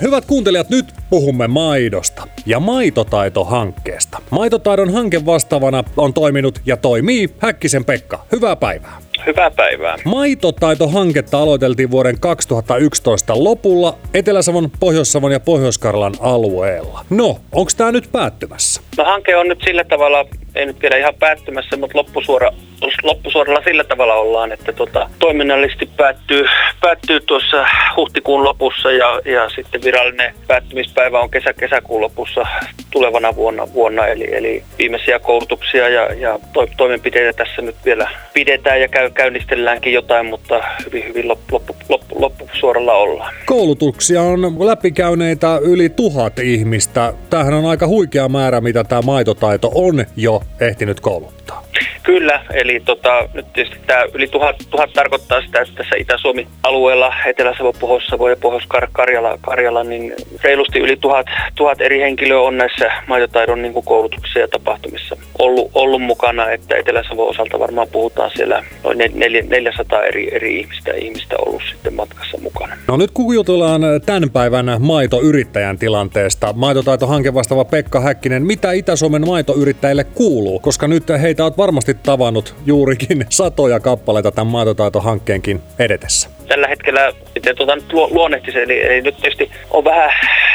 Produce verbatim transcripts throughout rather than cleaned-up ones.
Hyvät kuuntelijat, nyt puhumme maidosta ja Maitotaito-hankkeesta. Maitotaidon hanke vastaavana on toiminut ja toimii Häkkisen Pekka. Hyvää päivää. Hyvää päivää. Maitotaito-hanketta aloiteltiin vuoden kaksituhattayksitoista lopulla Etelä-Savon, Pohjois-Savon ja Pohjois-Karjalan alueella. No, onko tämä nyt päättymässä? No hanke on nyt sillä tavalla, ei nyt vielä ihan päättymässä, mutta loppusuora, loppusuoralla sillä tavalla ollaan, että tota, toiminnallisesti päättyy, päättyy tuossa huhtikuun lopussa ja, ja sitten virallinen päättymispäivä on kesä, kesäkuun lopussa tulevana vuonna, vuonna eli, eli viimeisiä koulutuksia ja, ja to, toimenpiteitä tässä nyt vielä pidetään ja käy, käynnistelläänkin jotain, mutta hyvin, hyvin loppu, loppu, loppu, loppusuoralla ollaan. Koulutuksia on läpikäyneitä yli tuhat ihmistä. Tämähän on aika huikea määrä, mitä tämä maitotaito on jo ehtinyt kouluttaa. Kyllä, eli tota, nyt tietysti tämä yli tuhat, tuhat tarkoittaa sitä, että tässä Itä-Suomi-alueella, Etelä-Savo, Pohjois-Savo ja Pohjois-Karjala, Karjala, niin reilusti yli tuhat, tuhat eri henkilöä on näissä maitotaidon niin kuin koulutuksissa ja tapahtumissa ollut, ollut mukana, että Etelä-Savon osalta varmaan puhutaan siellä noin neljäsataa eri, eri ihmistä, ihmistä ollut sitten matkassa mukana. No nyt kun jutellaan tämän päivän maitoyrittäjän tilanteesta, Maitotaito-hanke vastaava Pekka Häkkinen, mitä Itä-Suomen maitoyrittäjille kuuluu? Koska nyt heitä olet varmasti tavannut juurikin satoja kappaleita tämän Maitotaito-hankkeenkin edetessä. Tällä hetkellä, miten tuota nyt luonnehtisi, eli, eli nyt tietysti on vähän,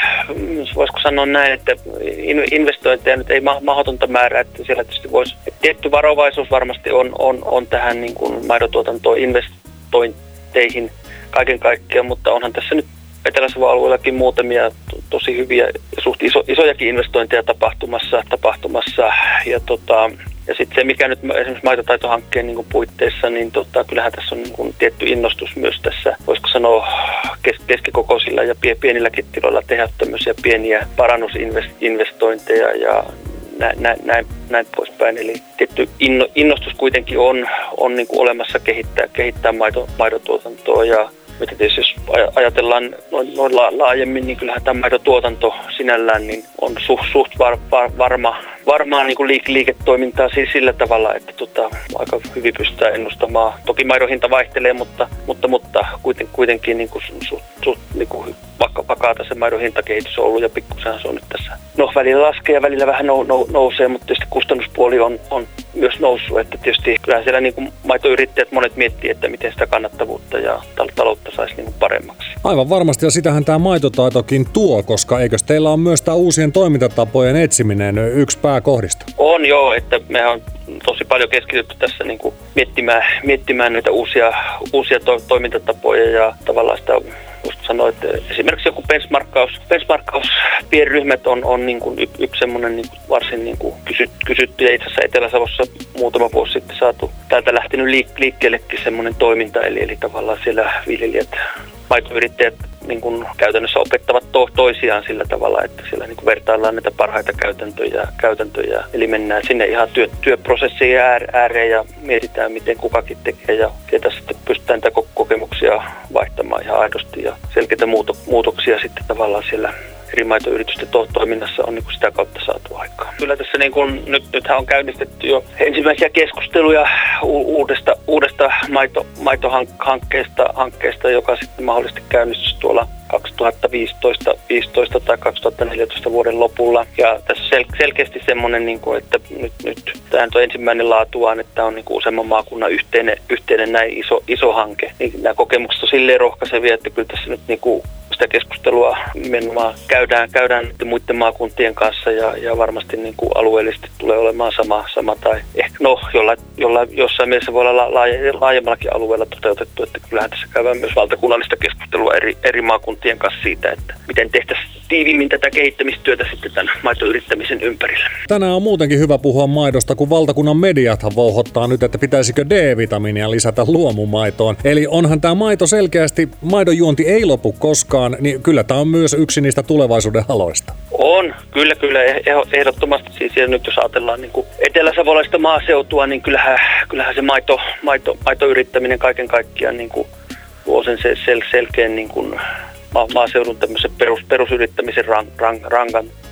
voisiko sanoa näin, että investointeja nyt ei mahdotonta määrää, että siellä tietysti voisi, tietty varovaisuus varmasti on, on, on tähän niin kuin maidotuotantoon investointeihin kaiken kaikkiaan, mutta onhan tässä nyt Etelä-Savon alueellakin muutamia tosi hyviä ja suht iso, isojakin investointeja tapahtumassa, tapahtumassa ja tota, ja sitten se, mikä nyt esimerkiksi Maitotaito-hankkeen niin kuin puitteissa, niin tota, kyllähän tässä on niin kuin tietty innostus myös tässä, voisiko sanoa kes- keskikokoisilla ja pienilläkin tiloilla tehdä tämmöisiä pieniä parannusinvestointeja ja näin, näin, näin, näin poispäin. Eli tietty inno, innostus kuitenkin on, on niin kuin olemassa kehittää, kehittää maito, maidotuotantoa ja mitä tietysti jos ajatellaan noin, noin laajemmin, niin kyllähän tämä maitotuotanto sinällään niin on suht, suht var, var, varma, varmaa niin kuin liike, liiketoimintaa siis sillä tavalla, että tota, aika hyvin pystytään ennustamaan. Toki maidon hinta vaihtelee, mutta, mutta, mutta kuiten, kuitenkin niin kuin, suht, suht, niin kuin vakaata se maidon hintakehitys on ollut ja pikkusen se on nyt tässä. No välillä laskee ja välillä vähän nou, nou, nousee, mutta tietysti kustannuspuoli on, on myös noussut. Että tietysti kyllähän siellä niin kuin maitoyrittäjät monet miettii, että miten sitä kannattavuutta ja taloutta saisi niin kuin paremmaksi. Aivan varmasti, ja sitähän tämä maitotaitokin tuo, koska eikös teillä on myös tämä uusien toimintatapojen etsiminen yksi pääkohdista? On joo, että me on tosi paljon keskitytty tässä niin kuin miettimään, miettimään näitä uusia, uusia to, toimintatapoja ja tavallaan sitä voisiko sanoa, että esimerkiksi joku benchmarkkaus, benchmarkkaus pienryhmät on, on niin kuin y, yksi semmoinen niin kuin varsin niin kuin kysyt, kysytty ja itse asiassa Etelä-Savossa muutama vuosi sitten saatu täältä lähtenyt liik- liikkeellekin semmoinen toiminta, eli, eli tavallaan siellä viljelijät, maitoyrittäjät niin kuin käytännössä opettavat to- toisiaan sillä tavalla, että siellä niin kuin vertaillaan näitä parhaita käytäntöjä, käytäntöjä. Eli mennään sinne ihan työ, työprosessien ääreen ja mietitään, miten kukakin tekee ja sieltä sitten pystytään näitä kokemuksia vaihtamaan ihan aidosti ja selkeitä muuto- muutoksia sitten tavallaan siellä eri maitoyritysten to- toiminnassa on niin kuin sitä kautta saatu aikaan. Kyllä tässä niin kuin, nyt, nythän on käynnistetty jo ensimmäisiä keskusteluja u- uudesta, uudesta maito, maitohankkeesta, hankkeesta, joka sitten mahdollisesti käynnistyi tuolla kaksituhattaviisitoista viisitoista tai kaksituhattaneljätoista vuoden lopulla. Ja tässä sel- selkeästi semmoinen, niin kuin, että nyt, nyt tämä on ensimmäinen laatuaan, että tämä on niin kuin useamman maakunnan yhteinen, yhteinen näin iso, iso hanke. Niin nämä kokemukset on silleen rohkaisevia, että kyllä tässä nyt niin kuin sitä keskustelua nimenomaan käydään, käydään muiden maakuntien kanssa ja, ja varmasti niin kuin alueellisesti tulee olemaan sama, sama tai ehkä no jollain, jollain, jossain mielessä voi olla laaje, laajemmallakin alueella toteutettu, että kyllähän tässä käydään myös valtakunnallista keskustelua eri, eri maakuntien kanssa siitä, että miten tehtäisiin tiiviimmin tätä kehittämistyötä sitten tämän maitoyrittämisen ympärillä. Tänään on muutenkin hyvä puhua maidosta, kun valtakunnan mediathan vouhottaa nyt, että pitäisikö D-vitamiinia lisätä luomumaitoon. Eli onhan tämä maito selkeästi, maidonjuonti ei lopu koskaan, niin kyllä tämä on myös yksi niistä tulevaisuuden aloista. On, kyllä, kyllä, ehdottomasti. Siis nyt jos ajatellaan niin kuin eteläsavolaista maaseutua, niin kyllähän, kyllähän se maito, maito, maitoyrittäminen kaiken kaikkiaan niin kuin luo sen sel, selkeän niin kuin maaseudun tämmöisen perus, perusyrittämisen rank, rank, rankan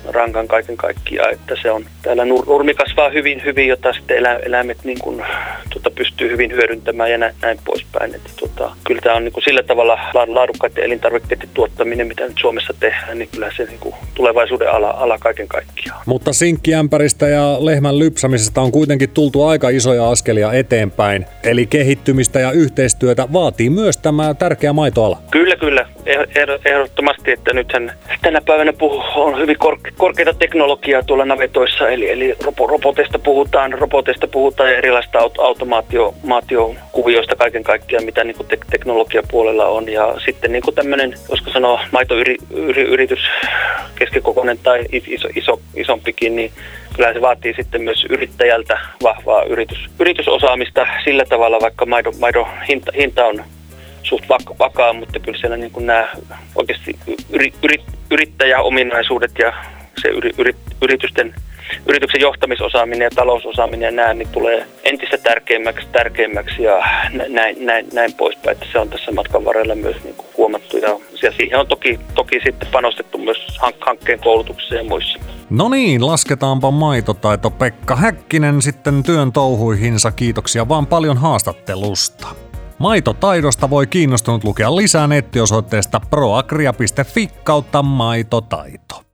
rankan kaiken kaikkiaan, että se on, täällä nurmi kasvaa hyvin, hyvin jota sitten elä, eläimet niin kuin, tuota, pystyy hyvin hyödyntämään ja näin, näin poispäin. Että, tuota, kyllä tämä on niin kuin sillä tavalla laadukkaiden elintarvikkeiden tuottaminen, mitä nyt Suomessa tehdään, niin kyllä se niin kuin tulevaisuuden ala, ala kaiken kaikkiaan. Mutta sinkkiämpäristä ja lehmän lypsämisestä on kuitenkin tultu aika isoja askelia eteenpäin, eli kehittymistä ja yhteistyötä vaatii myös tämä tärkeä maitoala. Kyllä, kyllä. Ehdottomasti, että nythän tänä päivänä puhu, on hyvin korke, korkeita teknologiaa tuolla navetoissa, eli, eli roboteista puhutaan, roboteista puhutaan ja erilaista automaatiokuvioista kaiken kaikkiaan, mitä niin kuin te, teknologiapuolella on. Ja sitten niin kuin tämmöinen, voisiko sanoa, maitoyritys, keskikokoinen tai iso, iso, isompikin, niin kyllä se vaatii sitten myös yrittäjältä vahvaa yritys, yritysosaamista sillä tavalla, vaikka maidon, maidon hinta, hinta on suht vakaa, mutta kyllä siellä niin kuin nämä oikeasti yri, yri, yrittäjäominaisuudet ja se yri, yri, yritysten, yrityksen johtamisosaaminen ja talousosaaminen ja nämä niin tulee entistä tärkeimmäksi, tärkeimmäksi ja näin, näin, näin poispäin. Että se on tässä matkan varrella myös niin kuin huomattu ja, ja siihen on toki, toki sitten panostettu myös hankkeen koulutukseen ja muissa. No niin, lasketaanpa maitotaito Pekka Häkkinen sitten työn touhuihinsa. Kiitoksia vaan paljon haastattelusta. Maitotaidosta voi kiinnostunut lukea lisää nettiosoitteesta proagria piste fi kautta maitotaito.